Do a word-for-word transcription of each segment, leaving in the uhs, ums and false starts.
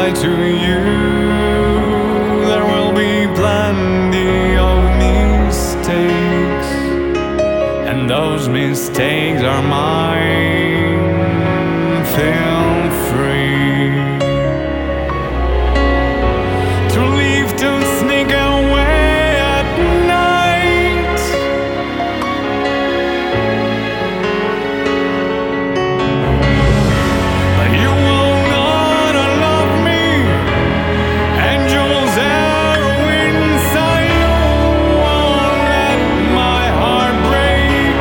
lie to you. There will be plenty of mistakes, and those mistakes are mine. Feel free to leave, to sneak away at night. But you will not love me, angels are inside. You won't let my heart break.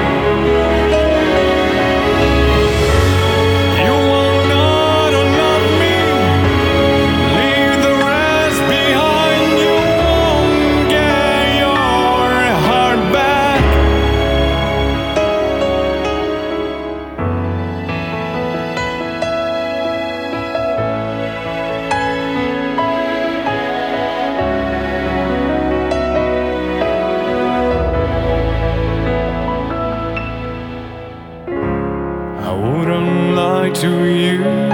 You will not love me, leave the rest behind. You won't get your heart back. I wouldn't lie to you.